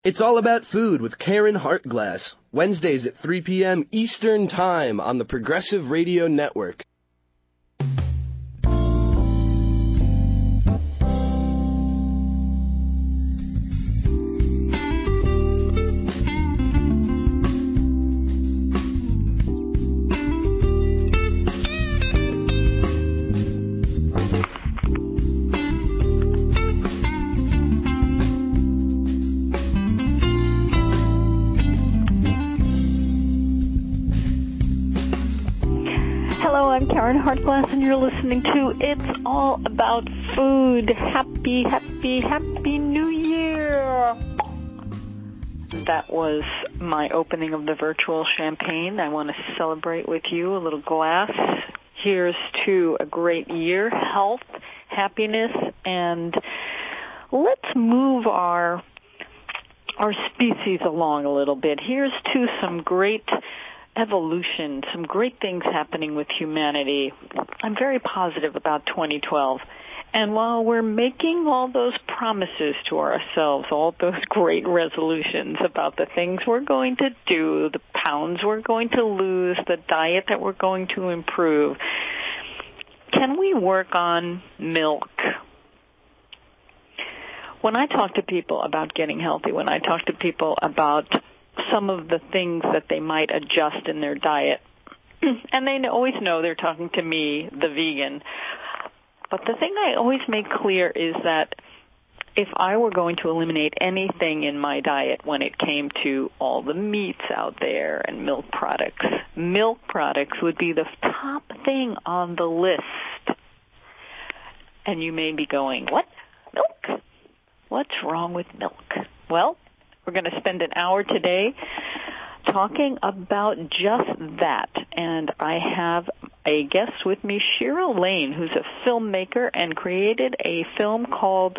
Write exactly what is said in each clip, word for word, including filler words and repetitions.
It's all about food with Karen Hartglass, Wednesdays at three p.m. Eastern Time on the Progressive Radio Network. Hartglass, and you're listening to It's All About Food. Happy, happy, happy New Year. That was my opening of the virtual champagne. I want to celebrate with you a little glass. Here's to a great year, health, happiness, and let's move our our species along a little bit. Here's to some great evolution, some great things happening with humanity. I'm very positive about twenty twelve. And while we're making all those promises to ourselves, all those great resolutions about the things we're going to do, the pounds we're going to lose, the diet that we're going to improve, can we work on milk? When I talk to people about getting healthy, when I talk to people about some of the things that they might adjust in their diet. And they always know they're talking to me, the vegan. But the thing I always make clear is that if I were going to eliminate anything in my diet when it came to all the meats out there and milk products, milk products would be the top thing on the list. And you may be going, what? Milk? What's wrong with milk? Well, we're going to spend an hour today talking about just that. And I have a guest with me, Shira Lane, who's a filmmaker and created a film called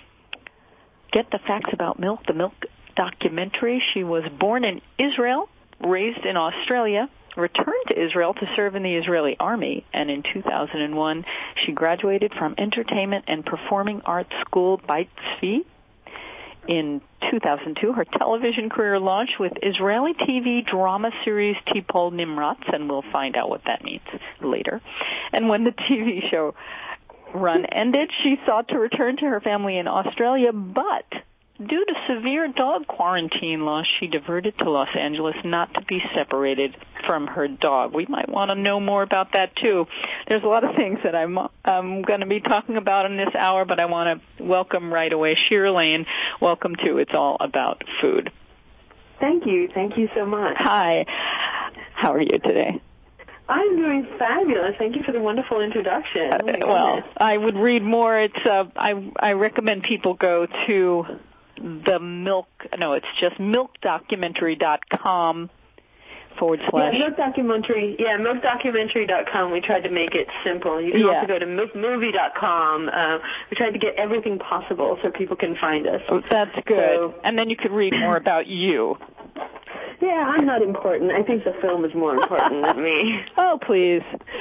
Get the Facts About Milk, the Milk Documentary. She was born in Israel, raised in Australia, returned to Israel to serve in the Israeli army, and in two thousand one, she graduated from Entertainment and Performing Arts School, Beit Tzvi. In two thousand two, her television career launched with Israeli T V drama series Tipol Nimratz, and we'll find out what that means later. And when the T V show run ended, she sought to return to her family in Australia, but due to severe dog quarantine laws, she diverted to Los Angeles not to be separated from her dog. We might want to know more about that, too. There's a lot of things that I'm um, going to be talking about in this hour, but I want to welcome right away Shira Lane. Welcome to It's All About Food. Thank you. Thank you so much. Hi. How are you today? I'm doing fabulous. Thank you for the wonderful introduction. Uh, well, I would read more. It's uh, I, I recommend people go to the milk, no, it's just milk documentary dot com forward slash. Yeah, Milk Documentary, yeah, milk documentary dot com. We tried to make it simple. You can yeah. also go to milk movie dot com. Uh, we tried to get everything possible so people can find us. Oh, that's good. So, and then you could read more about you. Yeah, I'm not important. I think the film is more important than me. Oh, please.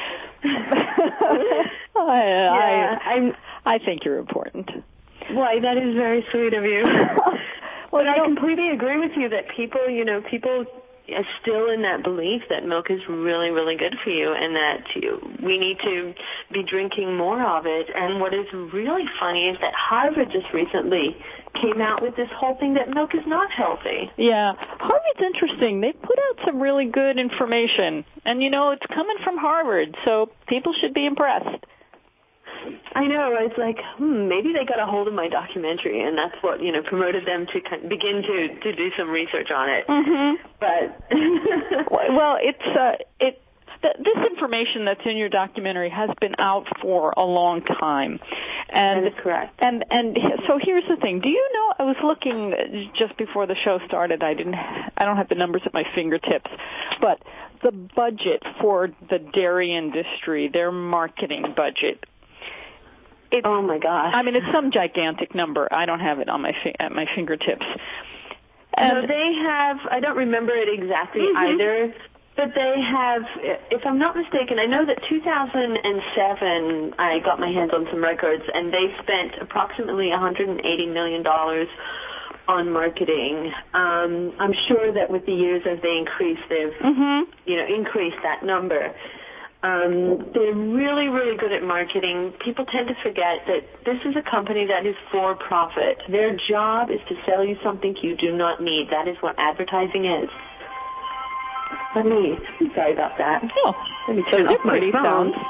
I, yeah, I, I'm, I think you're important. Why, that is very sweet of you. well, but you I completely agree with you that people, you know, people are still in that belief that milk is really, really good for you and that you, we need to be drinking more of it. And what is really funny is that Harvard just recently came out with this whole thing that milk is not healthy. Yeah, Harvard's interesting. They put out some really good information. And, you know, it's coming from Harvard, so people should be impressed. I know. It's like, hmm, maybe they got a hold of my documentary, and that's what, you know, promoted them to kind of begin to, to do some research on it. Mm-hmm. But well, it's uh, it. Th- this information that's in your documentary has been out for a long time, and that is correct. And and so here's the thing. Do you know? I was looking just before the show started. I didn't. I don't have the numbers at my fingertips, but the budget for the dairy industry, their marketing budget. It's, oh my gosh! I mean, it's some gigantic number. I don't have it on my fi- at my fingertips. And no, they have. I don't remember it exactly mm-hmm. either, but they have. If I'm not mistaken, I know that two thousand seven. I got my hands on some records, and they spent approximately one hundred eighty million dollars on marketing. Um, I'm sure that with the years as they increase, they've Mm-hmm. you know increased that number. Um, they're really, really good at marketing. People tend to forget that this is a company that is for profit. Their job is to sell you something you do not need. That is what advertising is. Let me, I'm sorry about that. Oh, Let me turn those off are my pretty phone. sounds.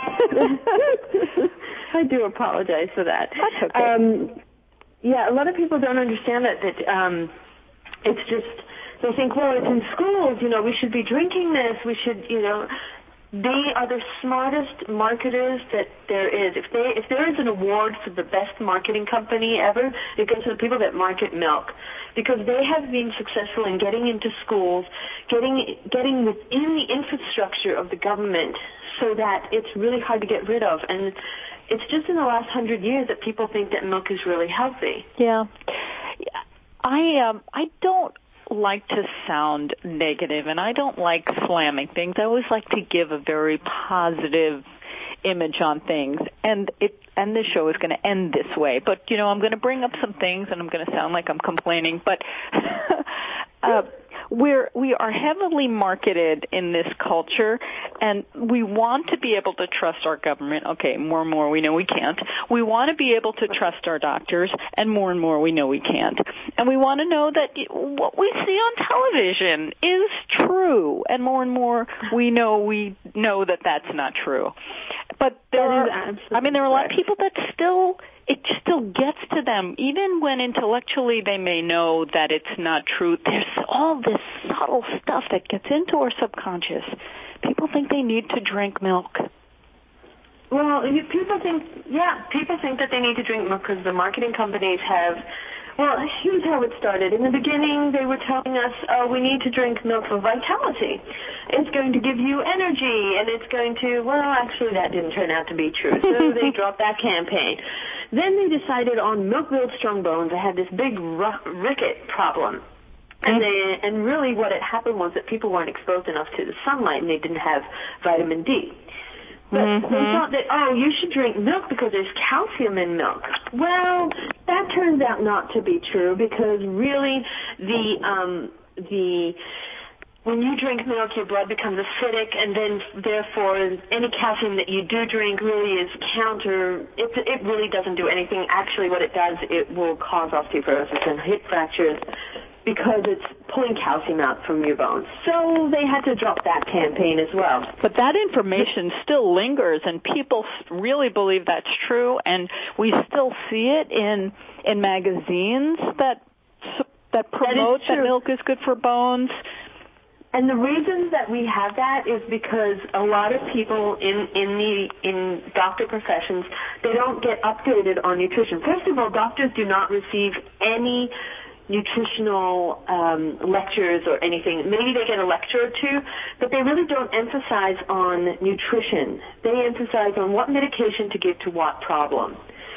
I do apologize for that. That's okay. Um, yeah, a lot of people don't understand that, that um, it's just, they think, well, it's in schools, you know, we should be drinking this, we should, you know, they are the smartest marketers that there is. If they, if there is an award for the best marketing company ever, it goes to the people that market milk, because they have been successful in getting into schools, getting getting within the infrastructure of the government, so that it's really hard to get rid of. And it's just in the last hundred years that people think that milk is really healthy. Yeah, I um, I don't like to sound negative, and I don't like slamming things. I always like to give a very positive image on things, and it and this show is going to end this way. But you know, I'm going to bring up some things, and I'm going to sound like I'm complaining. But uh, we're we are heavily marketed in this culture, and we want to be able to trust our government. Okay, more and more we know we can't. We want to be able to trust our doctors, and more and more we know we can't. And we want to know that what we see on television is true, and more and more we know we know that that's not true. But there are, I mean, there are a lot of people that still, it still gets to them, even when intellectually they may know that it's not true. There's all this subtle stuff that gets into our subconscious. People think they need to drink milk. Well, you, people think, yeah, people think that they need to drink milk because the marketing companies have, well, here's how it started. In the beginning, they were telling us, oh, we need to drink milk for vitality. It's going to give you energy, and it's going to, well, actually, that didn't turn out to be true, so they dropped that campaign. Then they decided on milk builds strong bones. They had this big r- ricket problem. And they, and really what had happened was that people weren't exposed enough to the sunlight, and they didn't have vitamin D. But mm-hmm. they thought that, oh, you should drink milk because there's calcium in milk. Well, that turns out not to be true, because really the um, the when you drink milk, your blood becomes acidic, and then therefore any calcium that you do drink really is counter. It, it really doesn't do anything. Actually, what it does, it will cause osteoporosis and hip fractures, because it's pulling calcium out from your bones. So they had to drop that campaign as well. But that information still lingers, and people really believe that's true, and we still see it in in magazines that that promote that, that milk is good for bones. And the reason that we have that is because a lot of people in, in the in doctor professions, they don't get updated on nutrition. First of all, doctors do not receive any nutritional um, lectures or anything. Maybe they get a lecture or two, but they really don't emphasize on nutrition. They emphasize on what medication to give to what problem.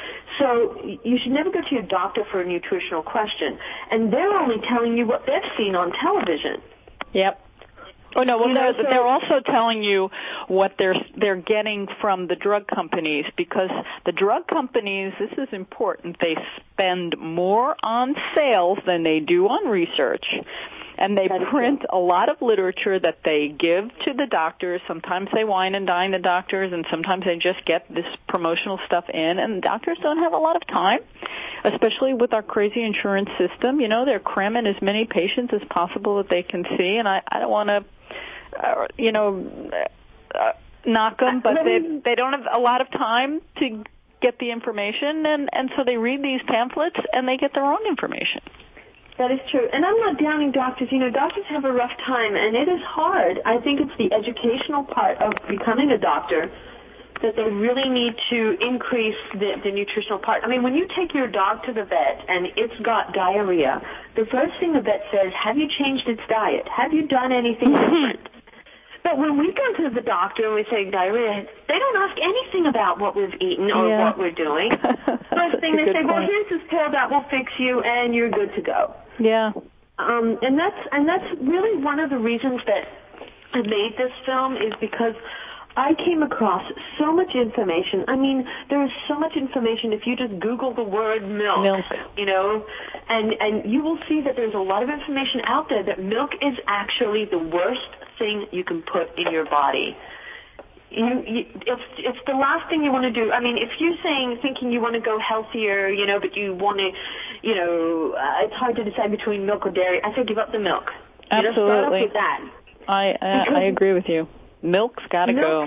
So you should never go to your doctor for a nutritional question, and they're only telling you what they've seen on television. Yep. Oh no, well you know, they're, so, they're also telling you what they're they're getting from the drug companies, because the drug companies, this is important, they spend more on sales than they do on research. And they print a lot of literature that they give to the doctors. Sometimes they wine and dine the doctors, and sometimes they just get this promotional stuff in. And doctors don't have a lot of time, especially with our crazy insurance system. You know, they're cramming as many patients as possible that they can see. And I, I don't want to, uh, you know, uh, knock them, but they they don't have a lot of time to get the information, and and so they read these pamphlets and they get the wrong information. That is true. And I'm not downing doctors. You know, doctors have a rough time, and it is hard. I think it's the educational part of becoming a doctor that they really need to increase the, the nutritional part. I mean, when you take your dog to the vet and it's got diarrhea, the first thing the vet says, have you changed its diet? Have you done anything different? But when we go to the doctor and we say diarrhea, they don't ask anything about what we've eaten or yeah. what we're doing. First thing they say, point. well, here's this pill that will fix you and you're good to go. Yeah. Um, and that's and that's really one of the reasons that I made this film, is because I came across so much information. I mean, there is so much information if you just Google the word milk, milk. you know, and, and you will see that there's a lot of information out there that milk is actually the worst thing you can put in your body. You, you, it's it's the last thing you want to do. I mean, if you're saying, thinking you want to go healthier, you know, but you want to, you know, uh, it's hard to decide between milk or dairy, I say give up the milk. Absolutely. You know, start off with that. I uh, I agree with you. Milk's got to go.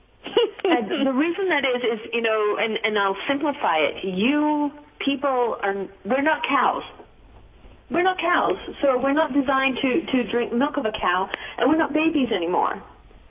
And the reason that is, is, you know, and, and I'll simplify it. You people are, we're not cows. We're not cows. So we're not designed to, to drink milk of a cow, and we're not babies anymore.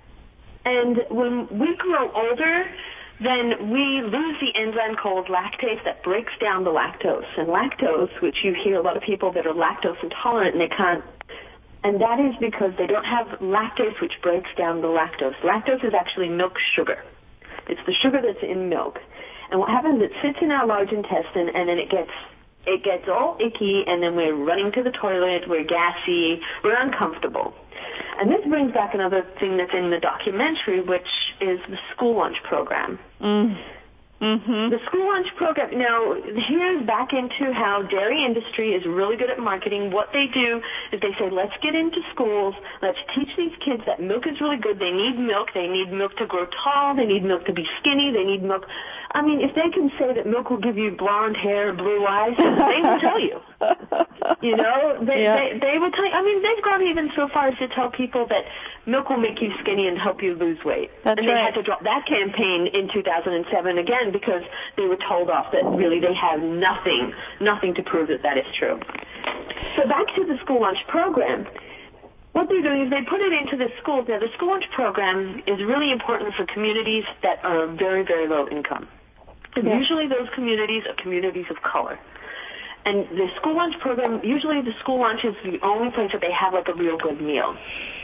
And when we grow older, then we lose the enzyme called lactase that breaks down the lactose. And lactose, which you hear a lot of people that are lactose intolerant, and they can't, and that is because they don't have lactase, which breaks down the lactose. Lactose is actually milk sugar. It's the sugar that's in milk. And what happens, it sits in our large intestine, and then it gets it gets all icky, and then we're running to the toilet, we're gassy, we're uncomfortable. And this brings back another thing that's in the documentary, which is the school lunch program. Mm. Mm-hmm. The school lunch program, now, here's back into how dairy industry is really good at marketing. What they do is they say, let's get into schools, let's teach these kids that milk is really good. They need milk. They need milk to grow tall. They need milk to be skinny. They need milk. I mean, if they can say that milk will give you blonde hair, blue eyes, they will tell you. You know, they, yeah. they, they will tell you. I mean, they've gone even so far as to tell people that milk will make you skinny and help you lose weight. That's and they right. had to drop that campaign in two thousand seven again because they were told off that really they have nothing, nothing to prove that that is true. So back to the school lunch program. What they're doing is they put it into the schools. Now, the school lunch program is really important for communities that are very, very low income. And yeah. usually those communities are communities of color. And the school lunch program, usually the school lunch is the only place that they have like a real good meal.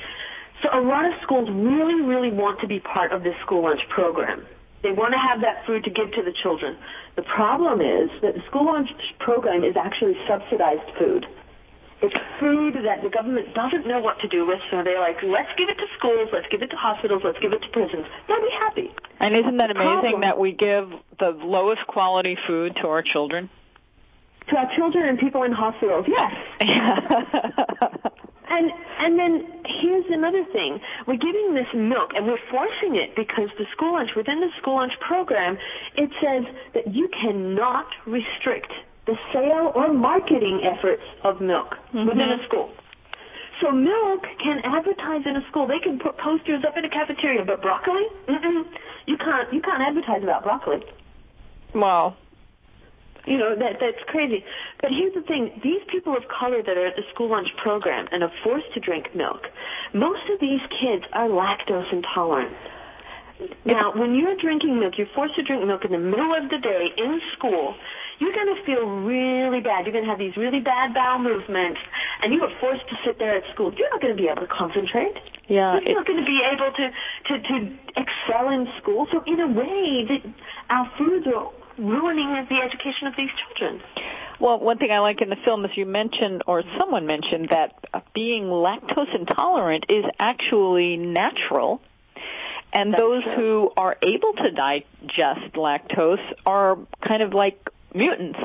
So a lot of schools really, really want to be part of this school lunch program. They want to have that food to give to the children. The problem is that the school lunch program is actually subsidized food. It's food that the government doesn't know what to do with, so they're like, let's give it to schools, let's give it to hospitals, let's give it to prisons. They'll be happy. And isn't that the amazing problem, that we give the lowest quality food to our children? To our children and people in hospitals, yes. And and then here's another thing. We're giving this milk, and we're forcing it because the school lunch, within the school lunch program, it says that you cannot restrict the sale or marketing efforts of milk mm-hmm. within a school. So milk can advertise in a school. They can put posters up in a cafeteria, but broccoli? Mm-mm. You can't, you can't advertise about broccoli. Wow. You know, that that's crazy. But here's the thing. These people of color that are at the school lunch program and are forced to drink milk, most of these kids are lactose intolerant. Now, when you're drinking milk, you're forced to drink milk in the middle of the day in school, you're going to feel really bad. You're going to have these really bad bowel movements, and you are forced to sit there at school. You're not going to be able to concentrate. Yeah, You're not going to be able to, to, to excel in school. So in a way, the, our foods are ruining the education of these children. Well, one thing I like in the film is you mentioned, or someone mentioned, that being lactose intolerant is actually natural. And That's those true. who are able to digest lactose are kind of like mutants.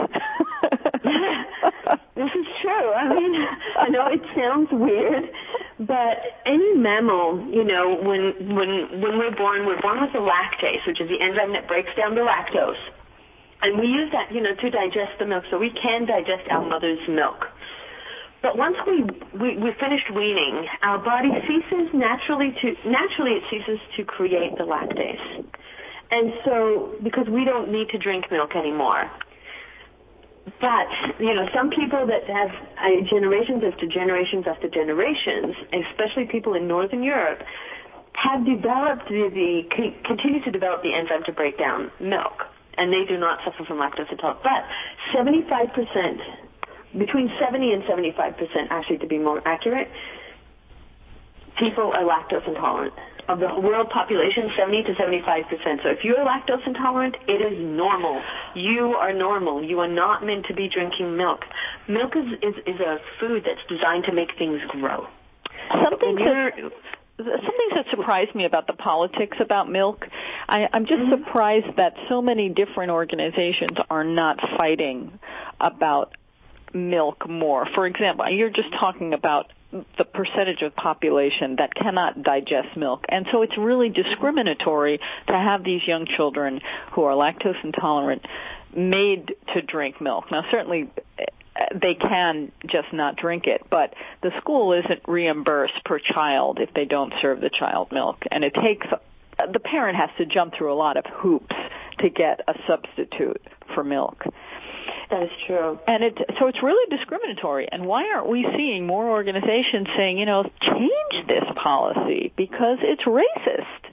This is true. I mean, I know it sounds weird, but any mammal, you know, when when when we're born, we're born with the lactase, which is the enzyme that breaks down the lactose. And we use that, you know, to digest the milk, so we can digest our mother's milk. But once we, we, we finished weaning, our body ceases naturally to, naturally it ceases to create the lactase. And so, because we don't need to drink milk anymore. But, you know, some people that have uh, generations after generations after generations, especially people in Northern Europe, have developed the, the continue to develop the enzyme to break down milk. And they do not suffer from lactose intolerance. But seventy-five percent, between seventy and seventy-five percent, actually to be more accurate, people are lactose intolerant. Of the world population, seventy to seventy-five percent. So if you're lactose intolerant, it is normal. You are normal. You are not meant to be drinking milk. Milk is, is, is a food that's designed to make things grow. Something to, something that surprised me about the politics about milk. I, I'm just mm-hmm. surprised that so many different organizations are not fighting about milk more. For example, you're just talking about the percentage of population that cannot digest milk. And so it's really discriminatory to have these young children who are lactose intolerant made to drink milk. Now, certainly they can just not drink it, but the school isn't reimbursed per child if they don't serve the child milk. And it takes, the parent has to jump through a lot of hoops to get a substitute for milk. That is true. And it, so it's really discriminatory. And why aren't we seeing more organizations saying, you know, change this policy because it's racist?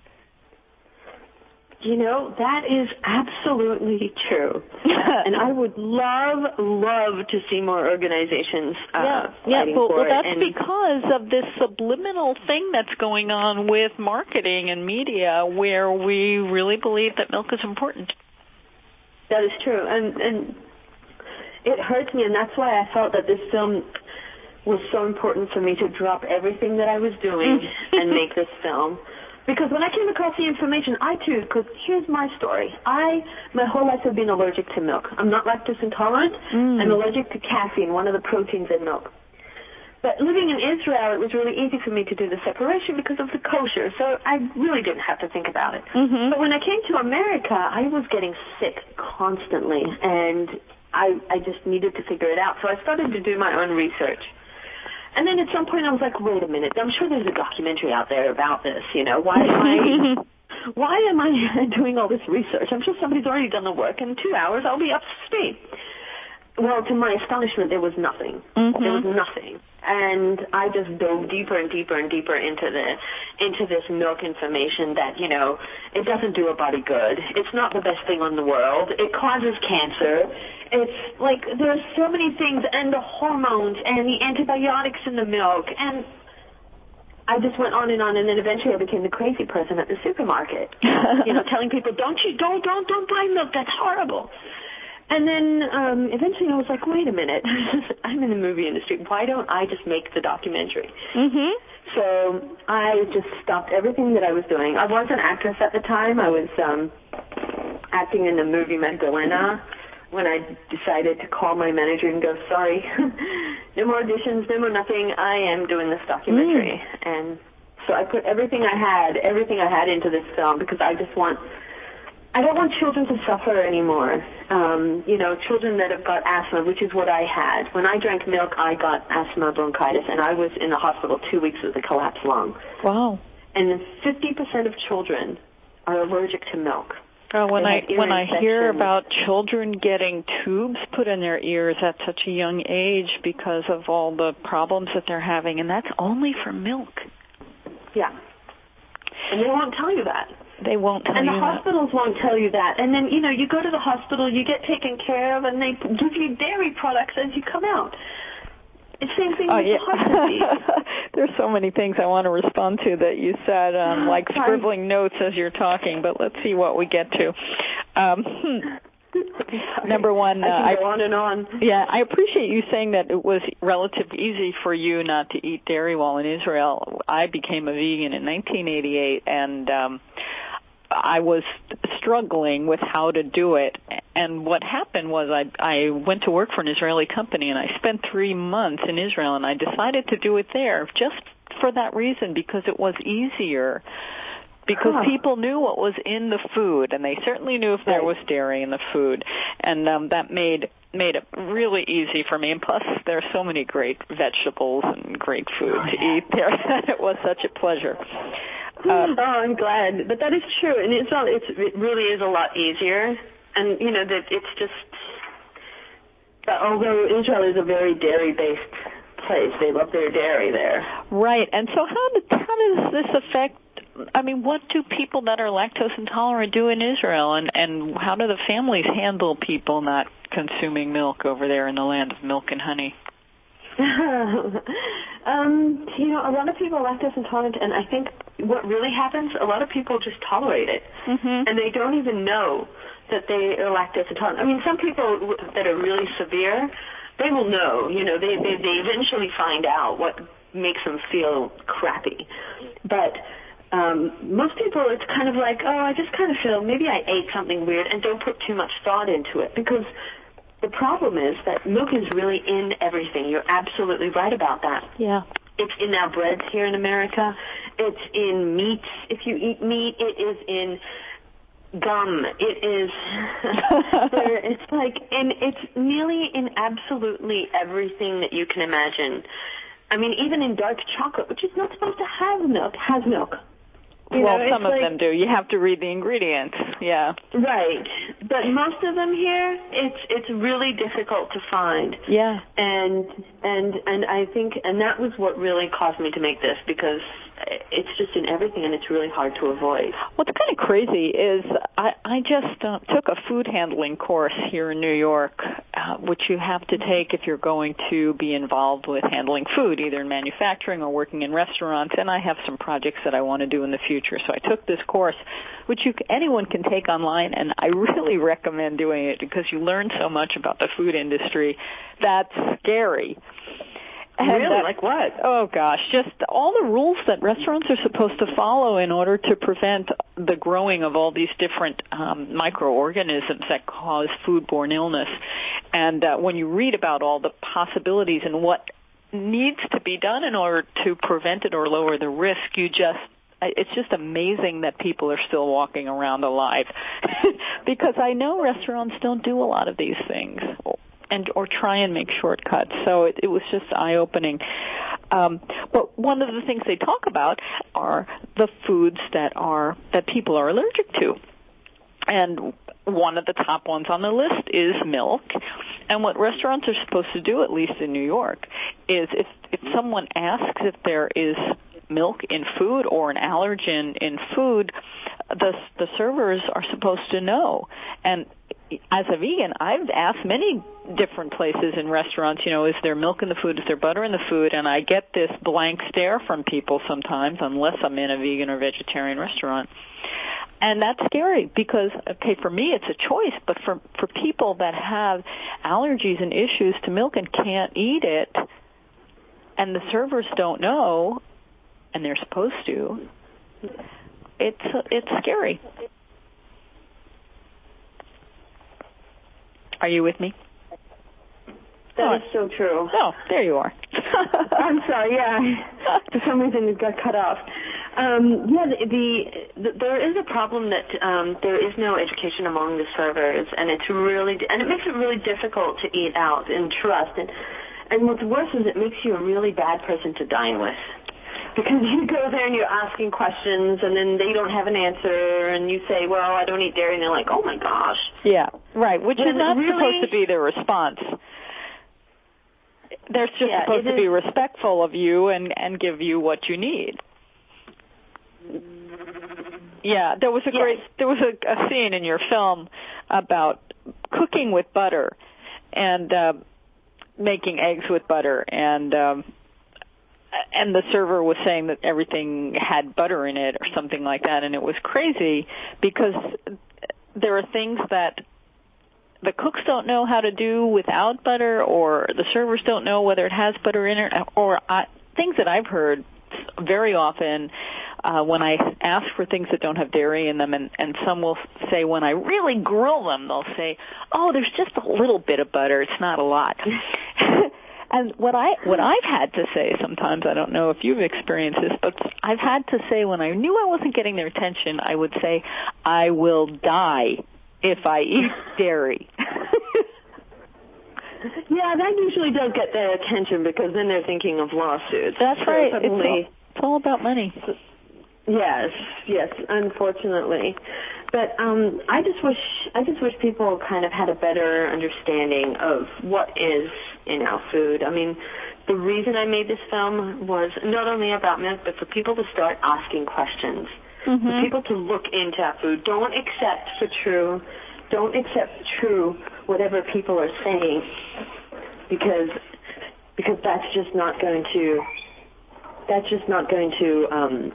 You know, that is absolutely true. And I would love, love to see more organizations uh, yeah, fighting yeah, well, for well, it. that's and because of this subliminal thing that's going on with marketing and media where we really believe that milk is important. That is true. And, and it hurts me, and that's why I felt that this film was so important for me to drop everything that I was doing and make this film. Because when I came across the information, I too, because here's my story. I, my whole life have been allergic to milk. I'm not lactose intolerant. Mm. I'm allergic to casein, one of the proteins in milk. But living in Israel, it was really easy for me to do the separation because of the kosher, so I really didn't have to think about it. Mm-hmm. But when I came to America, I was getting sick constantly, and I, I just needed to figure it out. So I started to do my own research. And then at some point I was like, wait a minute, I'm sure there's a documentary out there about this, you know, why am I, why am I doing all this research? I'm sure somebody's already done the work. In two hours I'll be up to speed. Well, to my astonishment, there was nothing. Mm-hmm. There was nothing. And I just dove deeper and deeper and deeper into the into this milk information that, you know, it doesn't do a body good. It's not the best thing in the world. It causes cancer. It's like there's so many things, and the hormones and the antibiotics in the milk. And I just went on and on, and then eventually I became the crazy person at the supermarket, you know, telling people, don't you, don't, don't, don't buy milk. That's horrible. And then um, eventually I was like, wait a minute, I'm in the movie industry. Why don't I just make the documentary? Mm-hmm. So I just stopped everything that I was doing. I was an actress at the time. I was um, acting in the movie Magdalena when I decided to call my manager and go, sorry, no more auditions, no more nothing. I am doing this documentary. Mm. And so I put everything I had, everything I had into this film because I just want... I don't want children to suffer anymore. Um, you know, children that have got asthma, which is what I had. When I drank milk, I got asthma bronchitis, and I was in the hospital two weeks with a collapsed lung. Wow. And fifty percent of children are allergic to milk. Oh, when I when I hear about children getting tubes put in their ears at such a young age because of all the problems that they're having, and that's only for milk. Yeah. And they won't tell you that. They won't tell you that. And the hospitals that. won't tell you that. And then, you know, you go to the hospital, you get taken care of, and they give you dairy products as you come out. It's the same thing oh, with yeah. the heart disease. There's so many things I want to respond to that you said, um, like scribbling notes as you're talking, but let's see what we get to. Um, Number one, uh, I can go on and on. Yeah, I appreciate you saying that it was relatively easy for you not to eat dairy while in Israel. I became a vegan in nineteen eighty-eight, and um, I was struggling with how to do it. And what happened was I, I went to work for an Israeli company, and I spent three months in Israel, and I decided to do it there just for that reason, because it was easier. Because huh. people knew what was in the food, and they certainly knew if there was dairy in the food, and um, that made made it really easy for me. And plus, there are so many great vegetables and great food oh, to yeah. eat there. It was such a pleasure. Um, oh, I'm glad, but that is true, and it's, all, it's it really is a lot easier. And you know that it's just, but although Israel is a very dairy-based place, they love their dairy there. Right, and so how did, how does this affect? I mean, what do people that are lactose intolerant do in Israel, and, and how do the families handle people not consuming milk over there in the land of milk and honey? um, you know, a lot of people are lactose intolerant, and I think what really happens, a lot of people just tolerate it, mm-hmm. and they don't even know that they are lactose intolerant. I mean, some people that are really severe, they will know, you know, they, they, they eventually find out what makes them feel crappy. But um, most people, it's kind of like, oh, I just kind of feel maybe I ate something weird, and don't put too much thought into it, because the problem is that milk is really in everything. You're absolutely right about that. Yeah. It's in our breads here in America. It's in meats. If you eat meat, it is in gum. It is, there, it's like, and it's nearly in absolutely everything that you can imagine. I mean, even in dark chocolate, which is not supposed to have milk, has milk. You well, know, some of like, them do. You have to read the ingredients. Yeah. Right. But most of them here, it's it's really difficult to find. Yeah. And and and I think, and that was what really caused me to make this, because it's just in everything, and it's really hard to avoid. What's kind of crazy is I, I just uh, took a food handling course here in New York, uh, which you have to take if you're going to be involved with handling food, either in manufacturing or working in restaurants. And I have some projects that I want to do in the future. So I took this course, which you, anyone can take online, and I really recommend doing it because you learn so much about the food industry. That's scary. And really? That, like what? Oh, gosh, just all the rules that restaurants are supposed to follow in order to prevent the growing of all these different um, microorganisms that cause foodborne illness. And uh, when you read about all the possibilities and what needs to be done in order to prevent it or lower the risk, you just it's just amazing that people are still walking around alive. Because I know restaurants don't do a lot of these things, and or try and make shortcuts. So it, it was just eye-opening. Um, but one of the things they talk about are the foods that are that people are allergic to. And one of the top ones on the list is milk. And what restaurants are supposed to do, at least in New York, is if, if someone asks if there is milk in food or an allergen in food, the the servers are supposed to know. And as a vegan, I've asked many different places in restaurants, you know, is there milk in the food, is there butter in the food, and I get this blank stare from people sometimes, unless I'm in a vegan or vegetarian restaurant. And that's scary because, okay, for me it's a choice, but for, for people that have allergies and issues to milk and can't eat it, and the servers don't know, and they're supposed to, it's it's scary. Are you with me? That oh. is so true. Oh, there you are. I'm sorry, yeah. For some reason it got cut off. Um, yeah, the, the, the there is a problem that um, there is no education among the servers, and it's really and it makes it really difficult to eat out and trust. And and what's worse is it makes you a really bad person to dine with. Because you go there and you're asking questions, and then they don't have an answer, and you say, well, I don't eat dairy, and they're like, oh, my gosh. Yeah, right, which when is not really, supposed to be their response. They're just yeah, supposed to is, be respectful of you and, and give you what you need. Yeah, there was a yes. great, there was a, a scene in your film about cooking with butter and uh, making eggs with butter, and um, and the server was saying that everything had butter in it or something like that, and it was crazy because there are things that the cooks don't know how to do without butter, or the servers don't know whether it has butter in it, or I, things that I've heard very often uh, when I ask for things that don't have dairy in them, and, and some will say when I really grill them, they'll say, oh, there's just a little bit of butter, it's not a lot. And what I what I've had to say sometimes, I don't know if you've experienced this, but I've had to say when I knew I wasn't getting their attention, I would say, I will die if I eat dairy. Yeah, that usually does get their attention because then they're thinking of lawsuits. That's so right. Suddenly, it's, all, it's all about money. Yes, yes, unfortunately. But um, I just wish I just wish people kind of had a better understanding of what is in our food. I mean, the reason I made this film was not only about milk, but for people to start asking questions. Mm-hmm. For people to look into our food. Don't accept for true. Don't accept true whatever people are saying, because because that's just not going to that's just not going to um,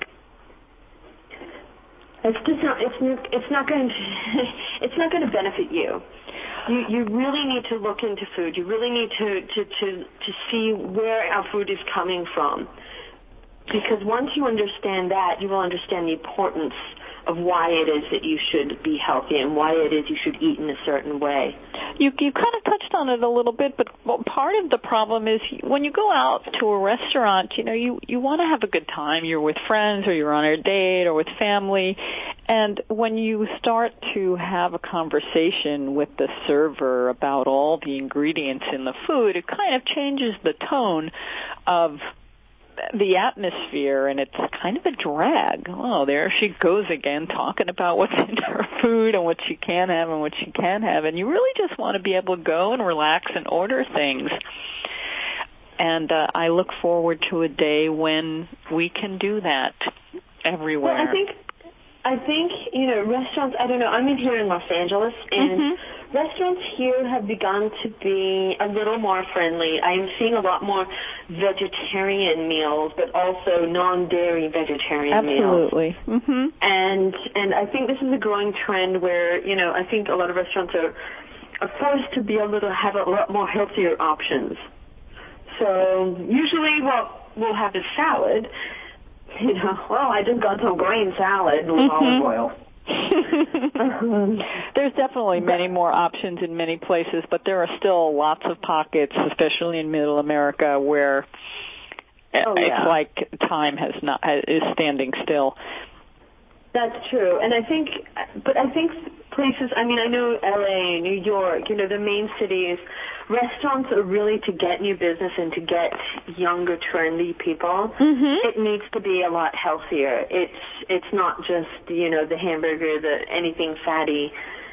It's just not. It's it's not going to. It's not going to benefit you. you, you really need to look into food. You really need to, to, to, to see where our food is coming from. Because once you understand that, you will understand the importance of why it is that you should be healthy and why it is you should eat in a certain way. You you kind of touched on it a little bit, but part of the problem is when you go out to a restaurant, you know, you, you want to have a good time. You're with friends or you're on a date or with family. And when you start to have a conversation with the server about all the ingredients in the food, it kind of changes the tone of the atmosphere, and it's kind of a drag. Oh, there she goes again, talking about what's in her food and what she can have and what she can't have. And you really just want to be able to go and relax and order things. And uh, I look forward to a day when we can do that everywhere. Well, I think, I think, you know, restaurants, I don't know, I'm in here in Los Angeles, and mm-hmm. restaurants here have begun to be a little more friendly. I'm seeing a lot more vegetarian meals, but also non-dairy vegetarian Absolutely. meals. Absolutely. Mm-hmm. And, and I think this is a growing trend where, you know, I think a lot of restaurants are, are forced to be able to have a lot more healthier options. So usually we'll, we'll have a salad. You know, well, I just got some green salad with mm-hmm. olive oil. There's definitely many more options in many places, but there are still lots of pockets, especially in Middle America, where oh, it's yeah. like time has not is standing still. That's true, and I think, but I think places. I mean, I know L A, New York. You know, the main cities. Restaurants are really to get new business and to get younger, trendy people. Mm-hmm. It needs to be a lot healthier. It's it's not just, you know, the hamburger, the anything fatty.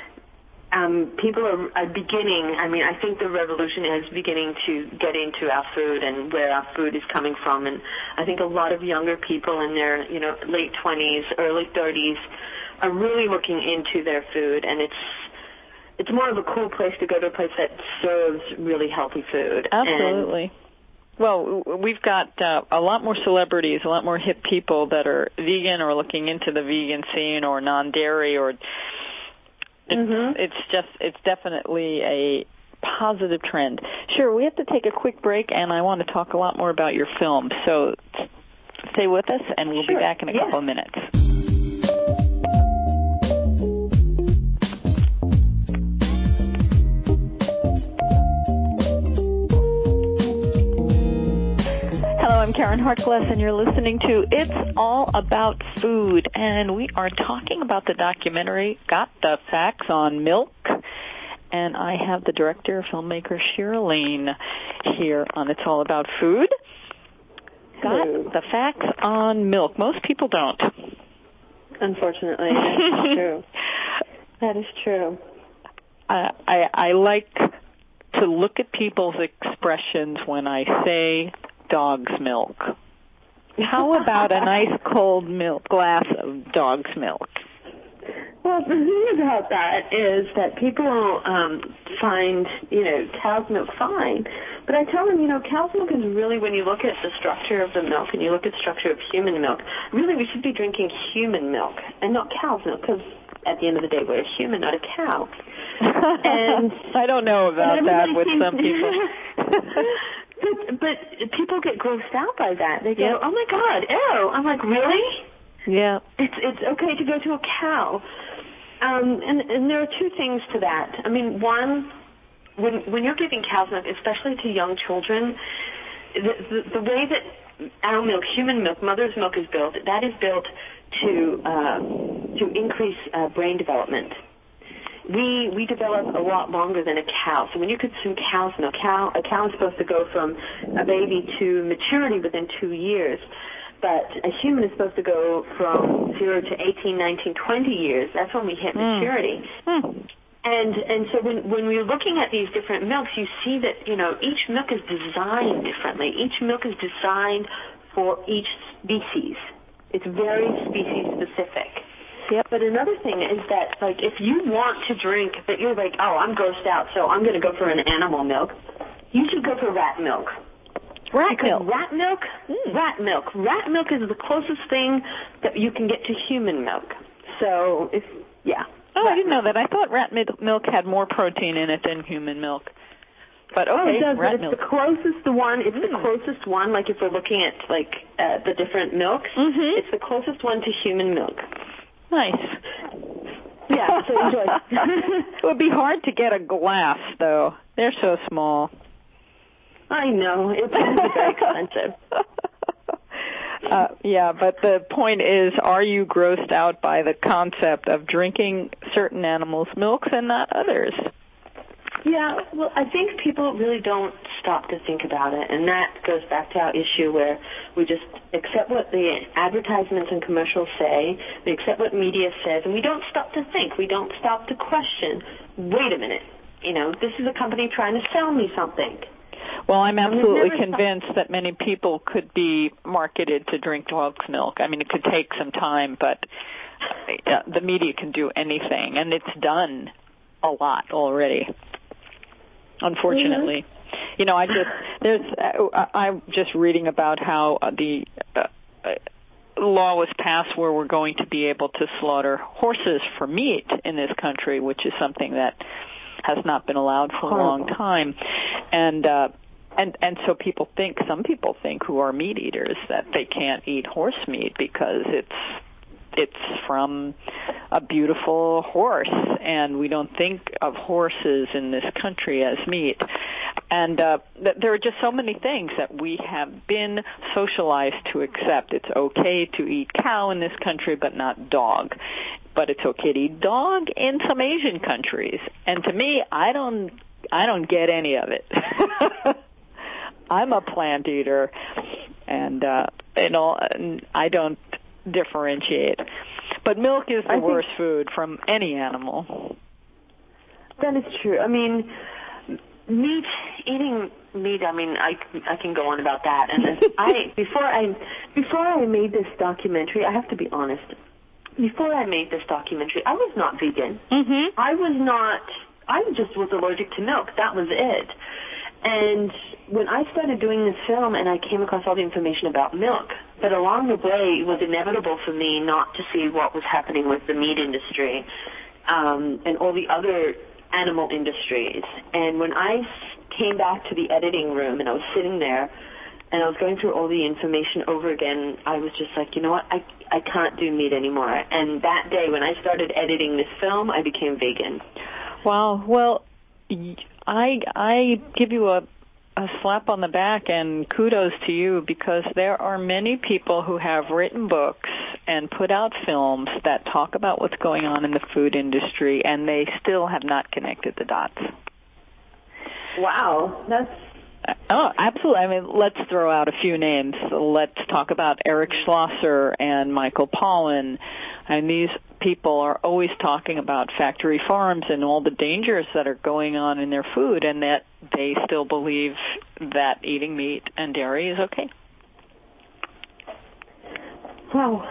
Um, people are, are beginning. I mean, I think the revolution is beginning to get into our food and where our food is coming from. And I think a lot of younger people in their, you know, late twenties, early thirties are really looking into their food, and it's. It's more of a cool place to go to, a place that serves really healthy food. Absolutely. And well, we've got uh, a lot more celebrities, a lot more hip people that are vegan or looking into the vegan scene or non-dairy, or it's, mm-hmm. it's just it's definitely a positive trend. Sure, we have to take a quick break, and I want to talk a lot more about your film. So stay with us, and we'll sure. be back in a yeah. couple of minutes. I'm Karen Hartglass, and you're listening to It's All About Food, and we are talking about the documentary Got the Facts on Milk, and I have the director, filmmaker Shirlene here on It's All About Food. Got Hello. the Facts on Milk. Most people don't. Unfortunately, that is true. That is true. Uh, I, I like to look at people's expressions when I say dog's milk. How about a nice cold milk glass of dog's milk? Well, the thing about that is that people um, find, you know, cow's milk fine. But I tell them, you know, cow's milk is really, when you look at the structure of the milk and you look at the structure of human milk, really we should be drinking human milk and not cow's milk, because at the end of the day, we're a human, not a cow. And I don't know about that with some people. But, but people get grossed out by that. They go, yep. oh, my God, ew. I'm like, really? Yeah. It's it's okay to go to a cow. Um, and, and there are two things to that. I mean, one, when when you're giving cow's milk, especially to young children, the, the, the way that our milk, human milk, mother's milk is built, that is built to, uh, to increase uh, brain development. We we develop a lot longer than a cow. So when you consume cow's milk, cow, a cow is supposed to go from a baby to maturity within two years. But a human is supposed to go from zero to eighteen, nineteen, twenty years. That's when we hit maturity. Mm. And and so when when we're looking at these different milks, you see that, you know, each milk is designed differently. Each milk is designed for each species. It's very species specific. Yep. But another thing is that, like, if you want to drink, that you're like, oh, I'm grossed out, so I'm going to go for an animal milk, you should go for rat milk. Rat because milk. Rat milk, mm. rat milk. Rat milk is the closest thing that you can get to human milk. So, if, yeah. Oh, I didn't know that. I thought rat milk had more protein in it than human milk. But okay, oh, it does, rat but it's milk. the closest the one. It's mm. the closest one. Like if we're looking at like uh, the different milks, mm-hmm. it's the closest one to human milk. Nice. Yeah, so enjoy. It would be hard to get a glass, though. They're so small. I know. It's very expensive. Uh, yeah, but the point is, are you grossed out by the concept of drinking certain animals' milks and not others? Yeah, well, I think people really don't stop to think about it, and that goes back to our issue where we just accept what the advertisements and commercials say, we accept what media says, and we don't stop to think, we don't stop to question, wait a minute, you know, this is a company trying to sell me something. Well, I'm absolutely convinced that many people could be marketed to drink dog's milk. I mean, it could take some time, but uh, the media can do anything, and it's done a lot already. Unfortunately, mm-hmm. you know, I just there's uh, I'm just reading about how uh, the uh, uh, law was passed where we're going to be able to slaughter horses for meat in this country, which is something that has not been allowed for a long time, and uh, and and so people think some people think who are meat eaters that they can't eat horse meat because it's it's from a beautiful horse, and we don't think of horses in this country as meat. And uh, th- there are just so many things that we have been socialized to accept. It's okay to eat cow in this country, but not dog. But it's okay to eat dog in some Asian countries. And to me, I don't, I don't get any of it. I'm a plant eater, and uh, you know, I don't differentiate. But milk is the I worst food from any animal. That is true. I mean, meat, eating meat, I mean, I, I can go on about that. And I before I before I made this documentary, I have to be honest, before I made this documentary, I was not vegan. Mm-hmm. I was not, I just was allergic to milk. That was it. And when I started doing this film and I came across all the information about milk, but along the way it was inevitable for me not to see what was happening with the meat industry um, and all the other animal industries. And when I came back to the editing room and I was sitting there and I was going through all the information over again, I was just like, you know what, I, I can't do meat anymore. And that day when I started editing this film, I became vegan. Wow. Well, I I give you a, a slap on the back and kudos to you, because there are many people who have written books and put out films that talk about what's going on in the food industry, and they still have not connected the dots. Wow, that's... Oh, absolutely. I mean, let's throw out a few names. Let's talk about Eric Schlosser and Michael Pollan. And these people are always talking about factory farms and all the dangers that are going on in their food, and that they still believe that eating meat and dairy is okay. Wow.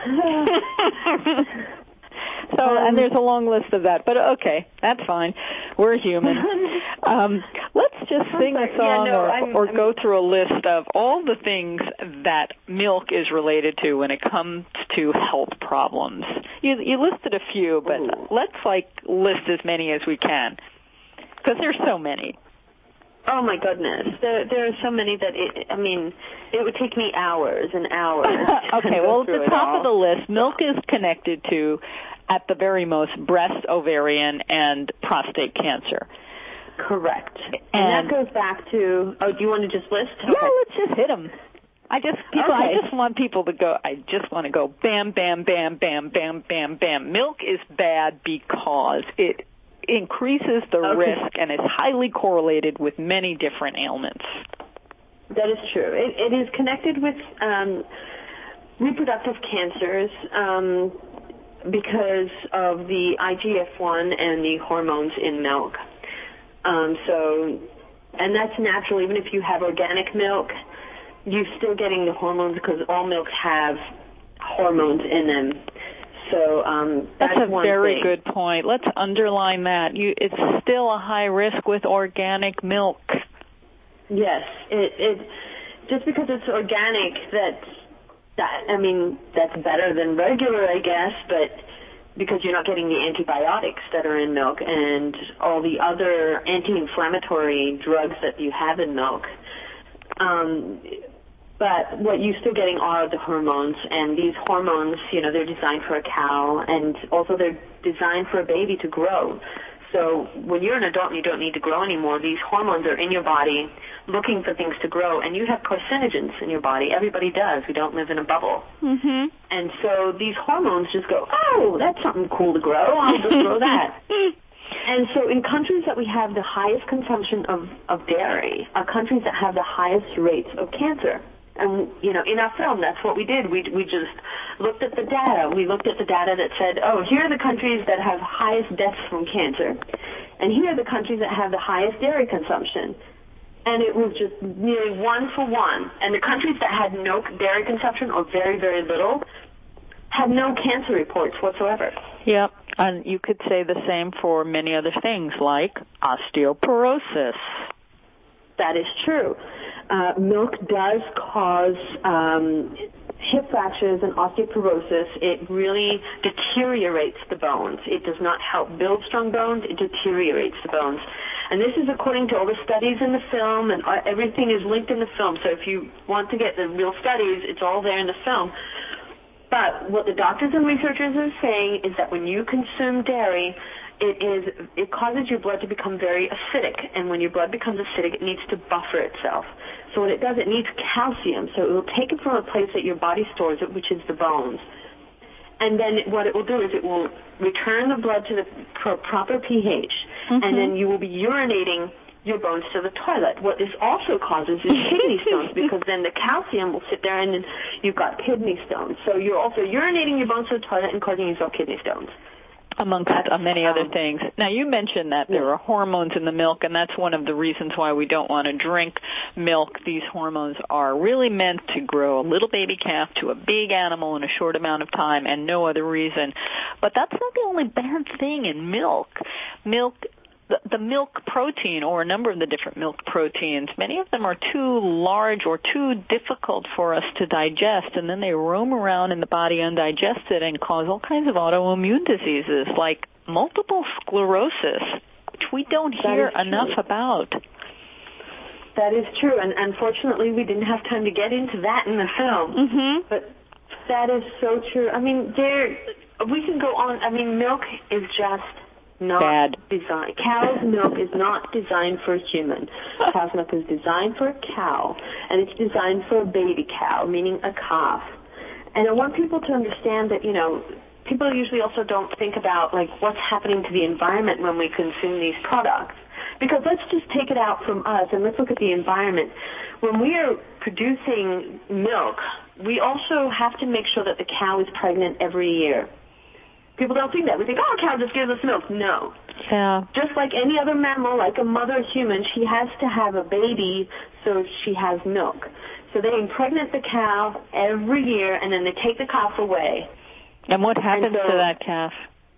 So, and there's a long list of that, but okay, that's fine. We're human. Um, let's just sing a song yeah, no, or, I'm, or I'm, go through a list of all the things that milk is related to when it comes to health problems. You, you listed a few, but Ooh. let's like list as many as we can, because there's so many. Oh my goodness, there there are so many that it, I mean, it would take me hours and hours. Okay, well, at the top of the list, milk is connected to, at the very most, breast, ovarian, and prostate cancer. Correct. And, and that goes back to, oh, do you want to just list? Yeah, okay. let's just hit them. I just people. Okay. I just want people to go. I just want to go bam, bam, bam, bam, bam, bam, bam. Milk is bad because it increases the okay. risk and is highly correlated with many different ailments. That is true. It, it is connected with um, reproductive cancers um, because of the I G F one and the hormones in milk. Um, so, and that's natural. Even if you have organic milk, you're still getting the hormones because all milks have hormones in them. So um, that's, that's a one very thing. good point. Let's underline that. You, it's still a high risk with organic milk. Yes, it, it just because it's organic, that's that. I mean, that's better than regular, I guess. But because you're not getting the antibiotics that are in milk and all the other anti-inflammatory drugs that you have in milk. Um, but what you're still getting are the hormones, and these hormones, you know, they're designed for a cow, and also they're designed for a baby to grow. So when you're an adult and you don't need to grow anymore, these hormones are in your body looking for things to grow, and you have carcinogens in your body. Everybody does. We don't live in a bubble. Mm-hmm. And so these hormones just go, oh, that's something cool to grow. I'll just grow that. And so in countries that we have the highest consumption of, of dairy are countries that have the highest rates of cancer. And, you know, in our film, that's what we did. We we just looked at the data. We looked at the data that said, oh, here are the countries that have highest deaths from cancer, and here are the countries that have the highest dairy consumption. And it was just nearly one for one. And the countries that had no dairy consumption or very, very little had no cancer reports whatsoever. Yep, and you could say the same for many other things like osteoporosis. That is true. Uh, milk does cause um, hip fractures and osteoporosis. It really deteriorates the bones. It does not help build strong bones. It deteriorates the bones. And this is according to all the studies in the film, and everything is linked in the film. So if you want to get the real studies, it's all there in the film. But what the doctors and researchers are saying is that when you consume dairy, it is it causes your blood to become very acidic, and when your blood becomes acidic, it needs to buffer itself. So what it does, it needs calcium, so it will take it from a place that your body stores it, which is the bones. And then what it will do is it will return the blood to the pro- proper pH, mm-hmm. and then you will be urinating your bones to the toilet. What this also causes is kidney stones, because then the calcium will sit there and then you've got kidney stones. So you're also urinating your bones to the toilet and causing yourself kidney stones. Amongst uh, many other um, things. Now, you mentioned that there are hormones in the milk, and that's one of the reasons why we don't want to drink milk. These hormones are really meant to grow a little baby calf to a big animal in a short amount of time, and no other reason. But that's not the only bad thing in milk. Milk The, the milk protein, or a number of the different milk proteins, many of them are too large or too difficult for us to digest, and then they roam around in the body undigested and cause all kinds of autoimmune diseases like multiple sclerosis, which we don't hear enough about. That is true, and unfortunately we didn't have time to get into that in the film. Mm-hmm. But that is so true. I mean, there we can go on. I mean, milk is just not Bad. designed. Cow's milk is not designed for a human. Cow's milk is designed for a cow, and it's designed for a baby cow, meaning a calf. And I want people to understand that, you know, people usually also don't think about, like, what's happening to the environment when we consume these products. Because let's just take it out from us and let's look at the environment. When we are producing milk, we also have to make sure that the cow is pregnant every year. People don't think that. We think, oh, a cow just gives us milk. No. Yeah. Just like any other mammal, like a mother human, she has to have a baby so she has milk. So they impregnate the cow every year, and then they take the calf away. And what happens and so, to that calf?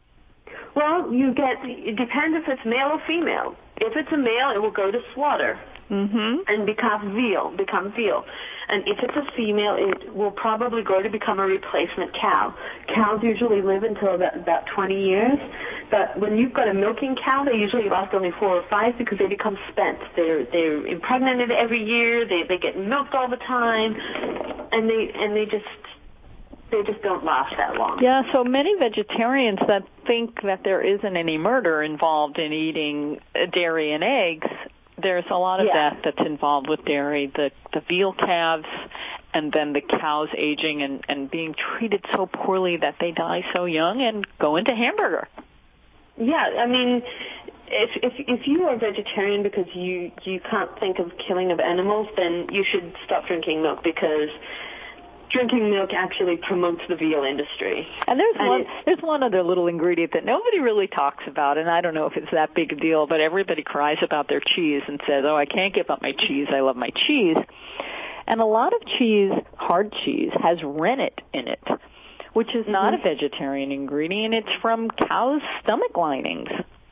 Well, you get, it depends if it's male or female. If it's a male, it will go to slaughter. Mm-hmm. And become veal, become veal. And if it's a female, it will probably grow to become a replacement cow. Cows usually live until about, about twenty years, but when you've got a milking cow, they usually last only four or five because they become spent. They're they're impregnated every year. They they get milked all the time, and they and they just they just don't last that long. Yeah, so many vegetarians that think that there isn't any murder involved in eating dairy and eggs. There's a lot of yeah. that that's involved with dairy, the the veal calves, and then the cows aging and, and being treated so poorly that they die so young and go into hamburger. Yeah, I mean, if if if you are vegetarian because you you can't think of killing of animals, then you should stop drinking milk, because drinking milk actually promotes the veal industry. And there's and one there's one other little ingredient that nobody really talks about, and I don't know if it's that big a deal, but everybody cries about their cheese and says, oh, I can't give up my cheese, I love my cheese. And a lot of cheese, hard cheese, has rennet in it, which is mm-hmm. not a vegetarian ingredient. It's from cows' stomach linings.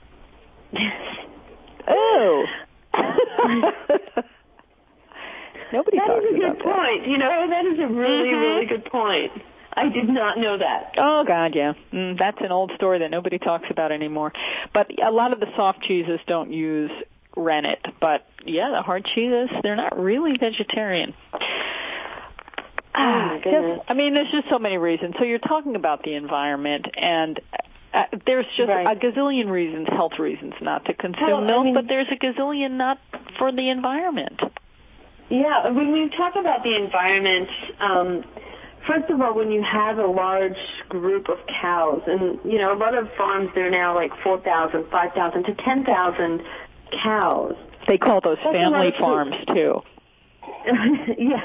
Oh. Nobody that talks is a about good point. That. You know, that is a really, mm-hmm. really good point. I did not know that. Oh, God, yeah. Mm, that's an old story that nobody talks about anymore. But a lot of the soft cheeses don't use rennet. But, yeah, the hard cheeses, they're not really vegetarian. Oh, my goodness. Just, I mean, there's just so many reasons. So you're talking about the environment, and uh, there's just right. a gazillion reasons, health reasons, not to consume well, milk, I mean, but there's a gazillion not for the environment. Yeah, when you talk about the environment, um, first of all, when you have a large group of cows, and, you know, a lot of farms, they're now like four thousand, five thousand to ten thousand cows. They call those That's family farms, too. yeah.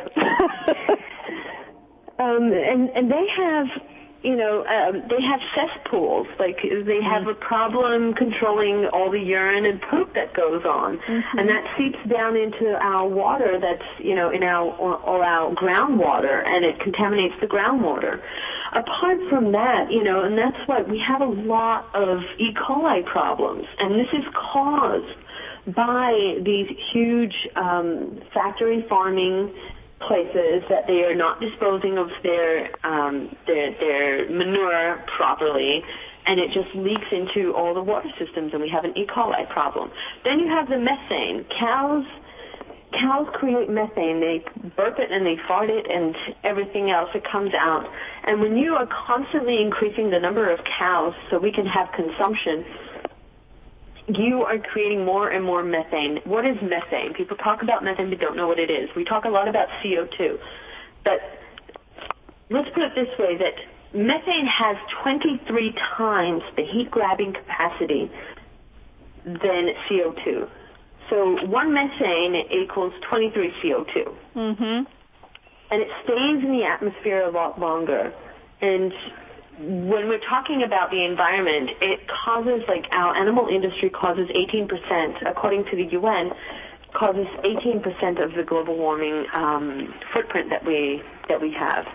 um, and, and they have, you know, um, they have cesspools. Like, they have mm-hmm. a problem controlling all the urine and poop that goes on. Mm-hmm. And that seeps down into our water that's, you know, in our, or, or our groundwater, and it contaminates the groundwater. Apart from that, you know, and that's why we have a lot of E. coli problems. And this is caused by these huge um, factory farming places that they are not disposing of their um, their their manure properly, and it just leaks into all the water systems, and we have an E. coli problem. Then you have the methane. Cows cows create methane. They burp it and they fart it and everything else. It comes out. And when you are constantly increasing the number of cows so we can have consumption, you are creating more and more methane. What is methane? People talk about methane but don't know what it is. We talk a lot about C O two. But let's put it this way, that methane has twenty-three times the heat-grabbing capacity than C O two. So one methane equals twenty-three C O two. Mm-hmm. And it stays in the atmosphere a lot longer. And when we're talking about the environment, it causes, like, our animal industry causes eighteen percent, according to the U N, causes eighteen percent of the global warming um, footprint that we that we have.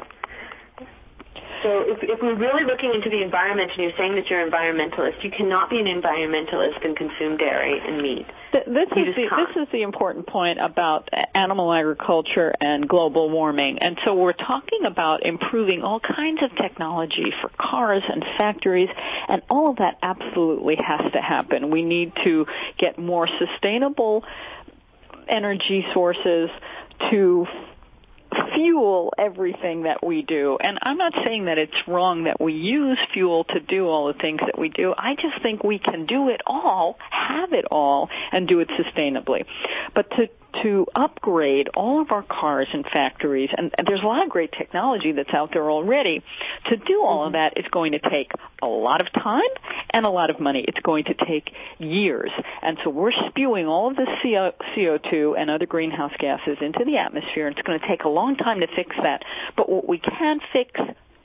So if, if we're really looking into the environment and you're saying that you're an environmentalist, you cannot be an environmentalist and consume dairy and meat. This is, the, this is the important point about animal agriculture and global warming. And so we're talking about improving all kinds of technology for cars and factories, and all of that absolutely has to happen. We need to get more sustainable energy sources to fuel everything that we do. And I'm not saying that it's wrong that we use fuel to do all the things that we do. I just think we can do it all, have it all, and do it sustainably. But to to upgrade all of our cars and factories, and, and there's a lot of great technology that's out there already, to do all of that is going to take a lot of time and a lot of money. It's going to take years. And so we're spewing all of this C O two and other greenhouse gases into the atmosphere, and it's going to take a long time to fix that. But what we can fix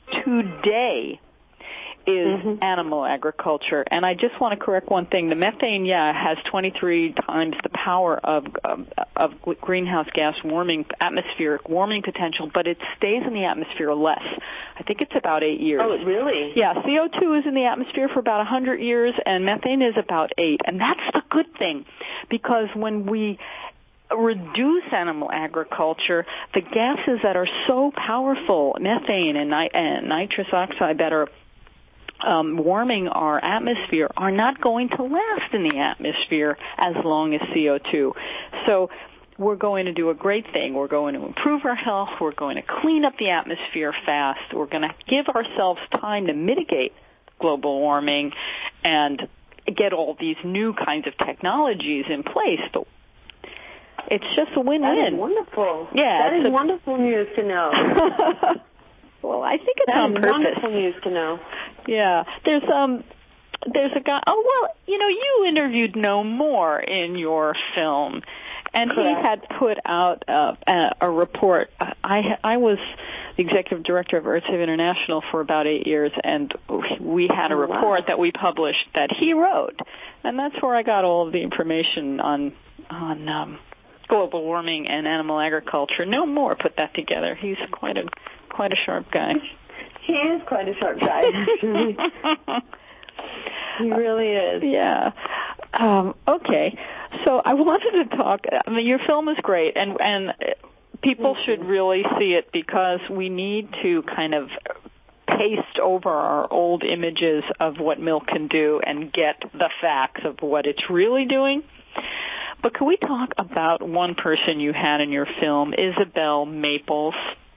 today is mm-hmm. animal agriculture. And I just want to correct one thing. The methane, yeah, has twenty-three times the power of, of, of greenhouse gas warming, atmospheric warming potential, but it stays in the atmosphere less. I think it's about eight years. Oh, really? Yeah, C O two is in the atmosphere for about one hundred years, and methane is about eight. And that's the good thing, because when we reduce animal agriculture, the gases that are so powerful, methane and, ni- and nitrous oxide that are Um, warming our atmosphere, are not going to last in the atmosphere as long as C O two. So we're going to do a great thing. We're going to improve our health. We're going to clean up the atmosphere fast. We're going to give ourselves time to mitigate global warming and get all these new kinds of technologies in place. But it's just a win-win. That is wonderful. Yeah, that is a, wonderful news to know. Well, I think it's that on is purpose. Wonderful news to know. Yeah, there's um, there's a guy. Oh well, you know, you interviewed No More in your film, and Correct. he had put out uh, a, a report. I I was the executive director of Earth Save International for about eight years, and we had a oh, report wow. that we published that he wrote, and that's where I got all of the information on on um, global warming and animal agriculture. No More put that together. He's quite a quite a sharp guy. He is quite a sharp guy, actually. He really is. Yeah. Um, okay. So I wanted to talk. I mean, your film is great, and and people should really see it, because we need to kind of paste over our old images of what milk can do and get the facts of what it's really doing. But can we talk about one person you had in your film, Isabel Maples?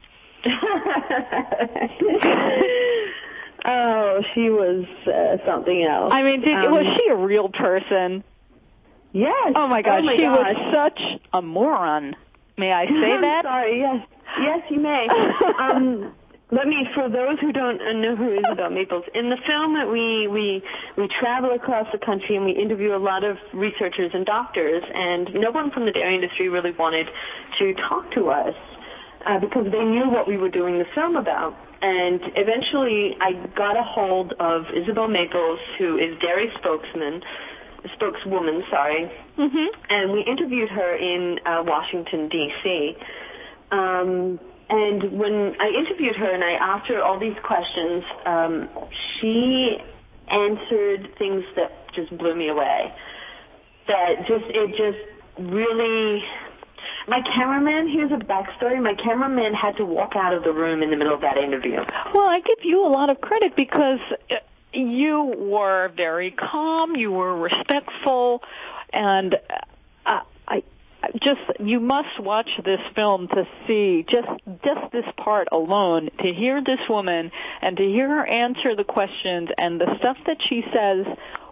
Oh, she was uh, something else. I mean, did, um, was she a real person? Yes. Oh, my gosh. Oh my she gosh. was such a moron. May I say I'm that? sorry, yes. Yes, you may. um, let me, for those who don't know who Isabel Maples, in the film we, we, we travel across the country and we interview a lot of researchers and doctors, and no one from the dairy industry really wanted to talk to us uh, because they knew what we were doing the film about. And eventually I got a hold of Isabel Maples, who is dairy spokesman, spokeswoman, sorry, mm-hmm. and we interviewed her in uh, Washington, D C Um, and when I interviewed her and I asked her all these questions, um, she answered things that just blew me away. That just, it just really... My cameraman, here's a backstory, my cameraman had to walk out of the room in the middle of that interview. Well, I give you a lot of credit because you were very calm, you were respectful, and uh, I just, you must watch this film to see just, just this part alone, to hear this woman and to hear her answer the questions and the stuff that she says.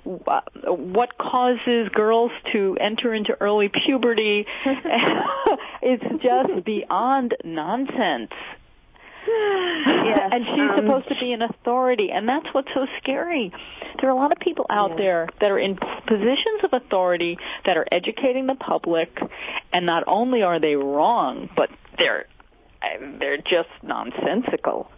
What causes girls to enter into early puberty? It's just beyond nonsense. Yes, and she's um, supposed to be an authority, and that's what's so scary. There are a lot of people out yeah. there that are in positions of authority that are educating the public, and not only are they wrong, but they're they're just nonsensical.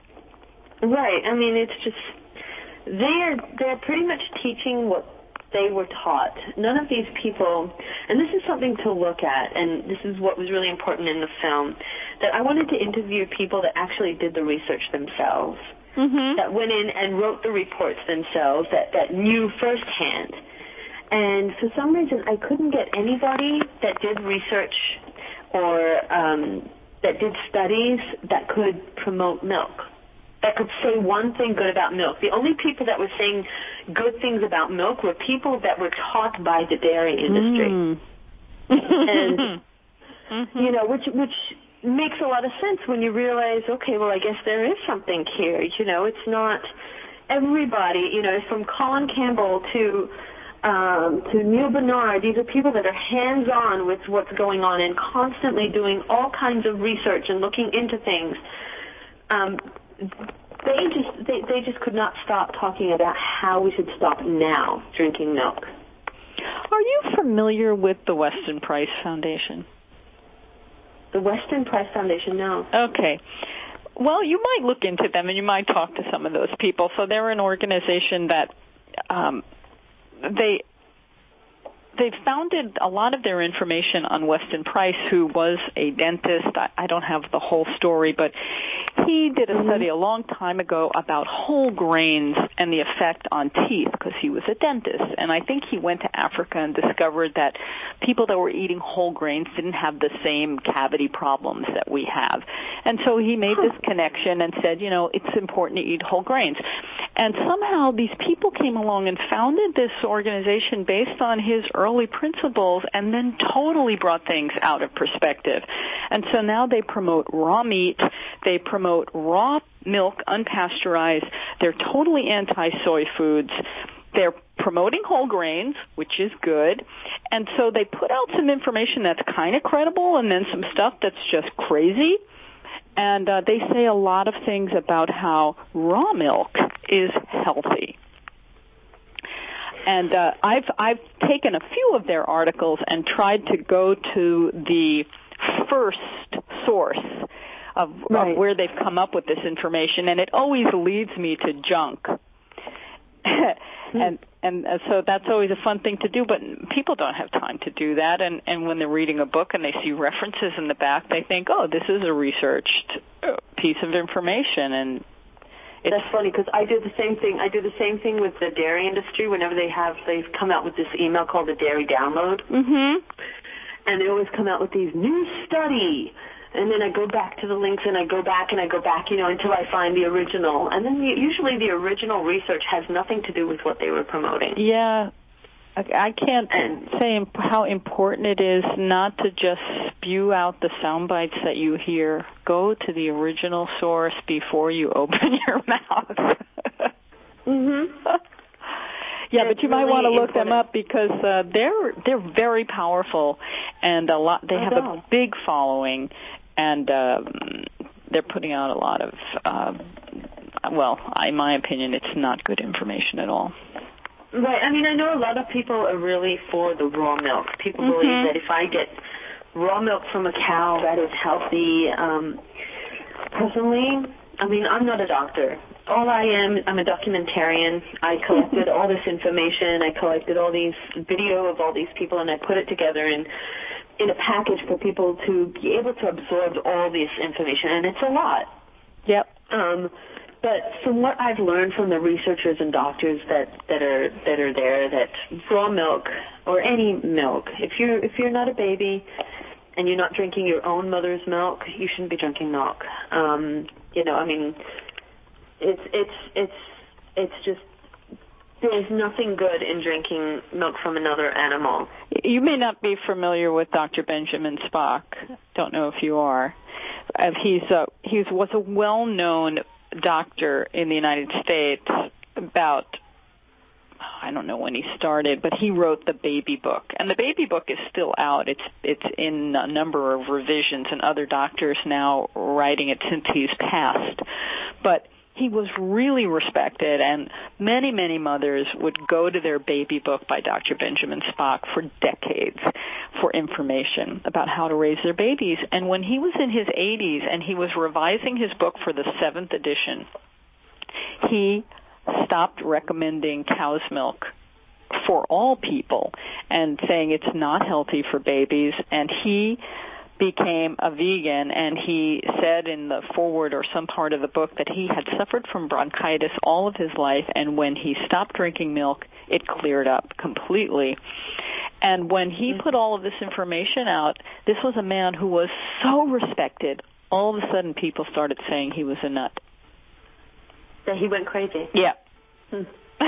Right. I mean, it's just... They're, they're pretty much teaching what they were taught. None of these people, and this is something to look at, and this is what was really important in the film, that I wanted to interview people that actually did the research themselves, mm-hmm. that went in and wrote the reports themselves, that, that knew firsthand. And for some reason, I couldn't get anybody that did research or um, that did studies that could promote milk, that could say one thing good about milk. The only people that were saying good things about milk were people that were taught by the dairy industry. Mm. and, mm-hmm. you know, which which makes a lot of sense when you realize, okay, well, I guess there is something here. You know, it's not everybody, you know, from Colin Campbell to um, to Neil Bernard. These are people that are hands-on with what's going on and constantly doing all kinds of research and looking into things. Um, They just they, they just could not stop talking about how we should stop now drinking milk. Are you familiar with the Weston Price Foundation? The Weston Price Foundation, no. Okay. Well, you might look into them and you might talk to some of those people. So they're an organization that um, they they founded a lot of their information on Weston Price, who was a dentist. I, I don't have the whole story, but he did a study a long time ago about whole grains and the effect on teeth because he was a dentist. And I think he went to Africa and discovered that people that were eating whole grains didn't have the same cavity problems that we have. And so he made this connection and said, you know, it's important to eat whole grains. And somehow these people came along and founded this organization based on his early principles and then totally brought things out of perspective. And so now they promote raw meat, they promote raw milk, unpasteurized, they're totally anti-soy foods, they're promoting whole grains, which is good, and so they put out some information that's kind of credible and then some stuff that's just crazy. And uh, they say a lot of things about how raw milk is healthy. And uh, I've I've taken a few of their articles and tried to go to the first source of, right. of where they've come up with this information, and it always leads me to junk. and and uh, so that's always a fun thing to do, but people don't have time to do that. And, and when they're reading a book and they see references in the back, they think, oh, this is a researched piece of information. And it's That's funny because I do the same thing. I do the same thing with the dairy industry. Whenever they have, they've come out with this email called the Dairy Download, mm-hmm. and they always come out with these new study, and then I go back to the links, and I go back and I go back, you know, until I find the original. And then the, usually the original research has nothing to do with what they were promoting. Yeah. I can't say how important it is not to just spew out the sound bites that you hear. Go to the original source before you open your mouth. Mhm. Yeah, but you might want to look them up because uh, they're they're very powerful, and a lot. They have a big following, and um, they're putting out a lot of. Uh, well, in my opinion, it's not good information at all. Right. I mean, I know a lot of people are really for the raw milk. People Mm-hmm. believe that if I get raw milk from a cow, that is healthy. Um, personally, I mean, I'm not a doctor. All I am, I'm a documentarian. I collected all this information. I collected all these video of all these people, and I put it together in in a package for people to be able to absorb all this information, and it's a lot. Yep. Um, but from what I've learned from the researchers and doctors that, that are that are there, that raw milk or any milk, if you're if you're not a baby and you're not drinking your own mother's milk, you shouldn't be drinking milk. Um, you know, I mean, it's it's it's it's just there's nothing good in drinking milk from another animal. You may not be familiar with Doctor Benjamin Spock. Don't know if you are. Uh, he's a, he was a well-known doctor in the United States about, I don't know when he started, but he wrote the Baby Book. And the Baby Book is still out. It's it's in a number of revisions, and other doctors now writing it since he's passed. But he was really respected, and many, many mothers would go to their Baby Book by Doctor Benjamin Spock for decades for information about how to raise their babies. And when he was in his eighties and he was revising his book for the seventh edition, he stopped recommending cow's milk for all people and saying it's not healthy for babies, and he became a vegan, and he said in the foreword or some part of the book that he had suffered from bronchitis all of his life, and when he stopped drinking milk, it cleared up completely. And when he put all of this information out, this was a man who was so respected. All of a sudden, people started saying he was a nut. That he went crazy. Yeah. Hmm.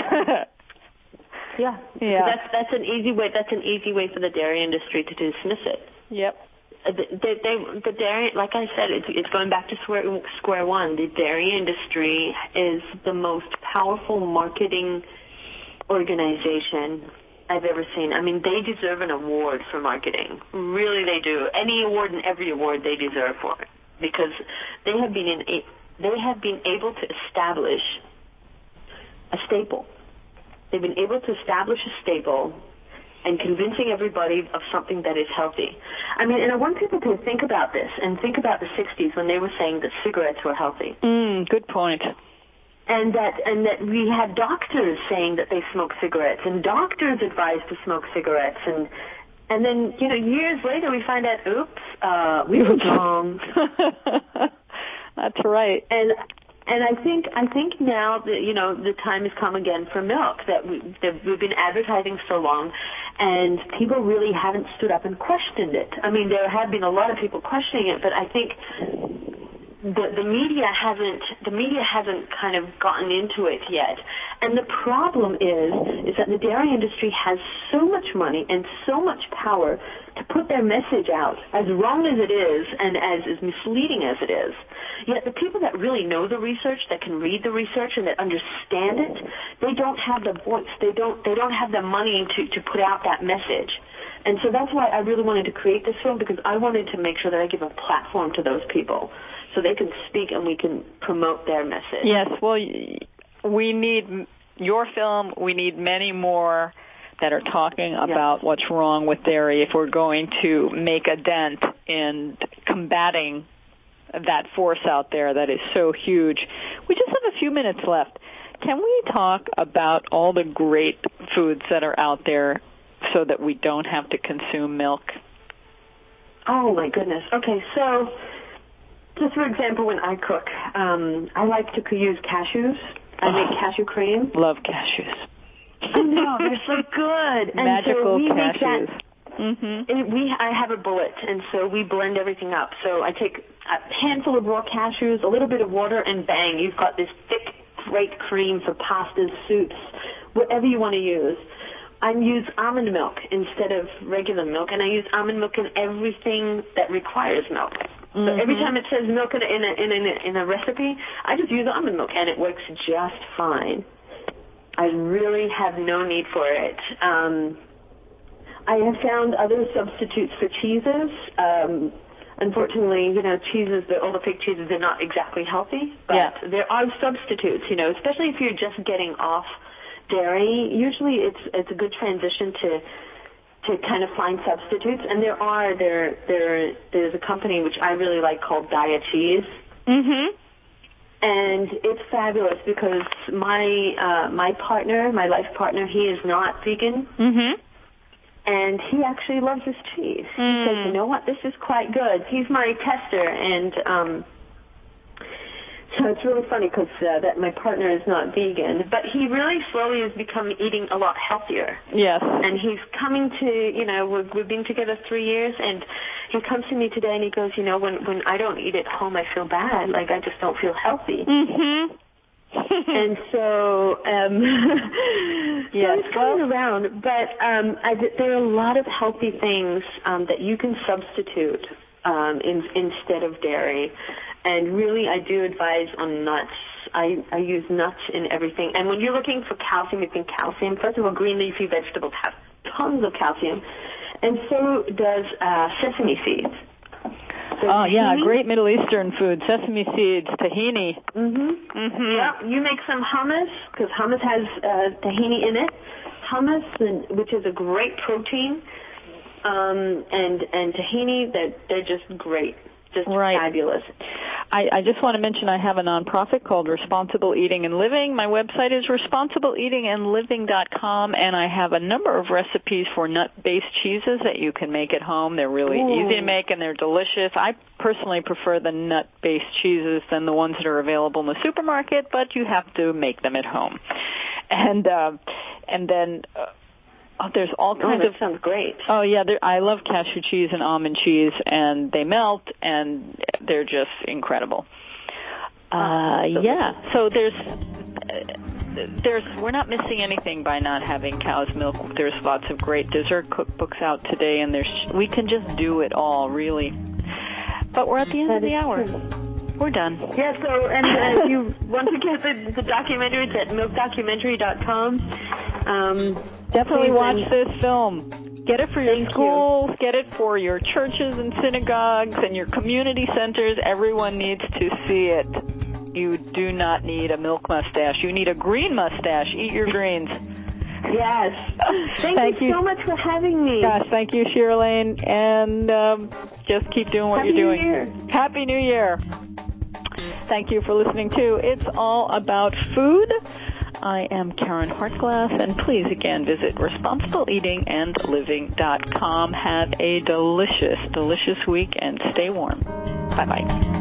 yeah. Yeah. That's that's an easy way. That's an easy way for the dairy industry to dismiss it. Yep. They, they, the dairy, like I said, it's, it's going back to square, square one. The dairy industry is the most powerful marketing organization I've ever seen. I mean, they deserve an award for marketing. Really, they do. Any award and every award they deserve for it, because they have been in a, they have been able to establish a staple. They've been able to establish a staple and convincing everybody of something that is healthy. I mean, and I want people to think about this and think about the sixties when they were saying that cigarettes were healthy. Mm, good point. And that and that we had doctors saying that they smoke cigarettes, and doctors advised to smoke cigarettes, and and then, you know, years later we find out, oops, uh, we were wrong. That's right. And And I think I think now that, you know, the time has come again for milk, that, we, that we've been advertising so long, and people really haven't stood up and questioned it. I mean, there have been a lot of people questioning it, but I think the, the media hasn't the media hasn't kind of gotten into it yet. And the problem is is that the dairy industry has so much money and so much power to put their message out, as wrong as it is and as, as misleading as it is. Yet the people that really know the research, that can read the research and that understand it, they don't have the voice. They don't they don't have the money to, to put out that message. And so that's why I really wanted to create this film, because I wanted to make sure that I give a platform to those people so they can speak and we can promote their message. Yes, well, we need your film. We need many more that are talking about yes. what's wrong with dairy if we're going to make a dent in combating that force out there that is so huge. We just have a few minutes left. Can we talk about all the great foods that are out there so that we don't have to consume milk? Oh, my goodness. Okay, so just for example, when I cook, um, I like to use cashews. I make oh, cashew cream. Love cashews. I know, they're so good. And Magical so we cashews. Make that, Mm-hmm. And we, I have a bullet, and so we blend everything up. So I take a handful of raw cashews, a little bit of water, and bang, you've got this thick, great cream for pastas, soups, whatever you want to use. I use almond milk instead of regular milk, and I use almond milk in everything that requires milk. Mm-hmm. So every time it says milk in a, in, a, in, a, in a recipe, I just use almond milk, and it works just fine. I really have no need for it. Um, I have found other substitutes for cheeses. Um, unfortunately, you know, cheeses, the, all the fake cheeses, they're not exactly healthy, but yeah. there are substitutes, you know, especially if you're just getting off dairy. Usually it's it's a good transition to to kind of find substitutes, and there are there there there's a company which I really like called Dia Cheese. Mm-hmm. And it's fabulous because my uh, my partner, my life partner, he is not vegan. Mm-hmm. And he actually loves this cheese. Mm. He says, you know what, this is quite good. He's my tester, and um, so it's really funny because uh, that my partner is not vegan, but he really slowly has become eating a lot healthier. Yes. And he's coming to, you know, we've, we've been together three years, and he comes to me today and he goes, you know, when, when I don't eat at home, I feel bad. Like, I just don't feel healthy. Mm-hmm. And so, um, yes, so it's coming around. But um, I, there are a lot of healthy things um, that you can substitute um, in, instead of dairy. And really, I do advise on nuts. I, I use nuts in everything. And when you're looking for calcium, you think calcium. First of all, green leafy vegetables have tons of calcium. And so does uh, sesame seeds. So oh, yeah, tahini, great Middle Eastern food. Sesame seeds, tahini. Mm-hmm. Mm-hmm. Yeah, you make some hummus, because hummus has uh, tahini in it. Hummus, and, which is a great protein, um, and, and tahini, that they're just great. Just right. fabulous. I, I just want to mention I have a nonprofit called Responsible Eating and Living. My website is responsible eating and living dot com, and I have a number of recipes for nut-based cheeses that you can make at home. They're really Ooh. easy to make, and they're delicious. I personally prefer the nut-based cheeses than the ones that are available in the supermarket, but you have to make them at home. And uh, and then... Uh, Oh, there's all kinds oh, that of. Sounds great. Oh yeah, I love cashew cheese and almond cheese, and they melt, and they're just incredible. Uh, oh, so yeah, so there's, uh, there's, we're not missing anything by not having cow's milk. There's lots of great dessert cookbooks out today, and there's, we can just do it all, really. But we're at the end that of the hour. True. We're done. Yeah, so, and uh, if you want to get the, the documentary, it's at milk documentary dot com. Um, Definitely watch this film. Get it for your Thank schools, you. get it for your churches and synagogues and your community centers. Everyone needs to see it. You do not need a milk mustache. You need a green mustache. Eat your greens. Yes. Thank, thank you, you so much for having me. Gosh, thank you, Shirlane. And um, just keep doing what Happy you're doing. New Year. Happy New Year. Thank you for listening to It's All About Food. I am Karen Hartglass, and please again visit responsible eating and living dot com. Have a delicious, delicious week and stay warm. Bye-bye.